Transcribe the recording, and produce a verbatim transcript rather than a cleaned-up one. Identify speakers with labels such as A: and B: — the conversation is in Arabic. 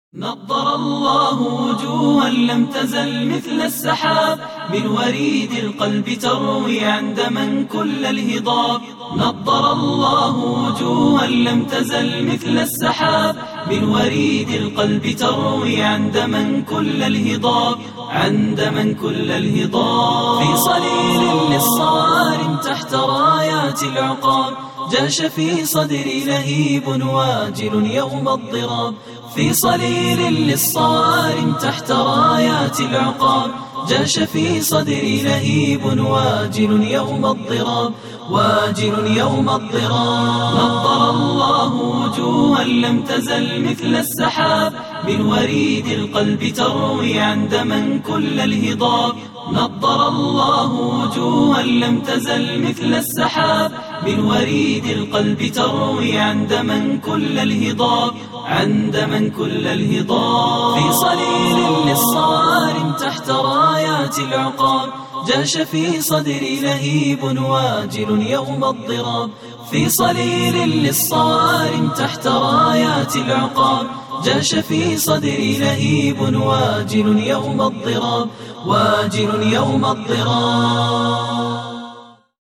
A: نضر الله وجوها لم تزل مثل السحاب، من وريد القلب تروي عندما كل الهضاب. نضر الله وجوها لم تزل مثل السحاب، من وريد القلب تروي عندما كل الهضاب، عندما كل الهضاب. في صليل للصوارم تحت رايات العقاب، جاش في صدري لهيب واجل يوم الضراب. في صليل للصوارم تحت رايات العقاب، جاش في صدري لهيب واجل يوم الضراب، واجل يوم الضراب. نضر الله وجوها لم تزل مثل السحاب، من وريد القلب تروي عندما كل الهضاب. نضر الله وجوها لم تزل مثل السحاب، من وريد القلب تروي عندما كل الهضاب، عندما كل الهضاب. في صليل للصوارم تحت رايات العقاب، جاش في صدري لهيب واجل يوم الضراب. في صليل للصوارم تحت رايات العقاب، جاش في صدري لهيب واجل يوم الضراب، واجل يوم الضراب.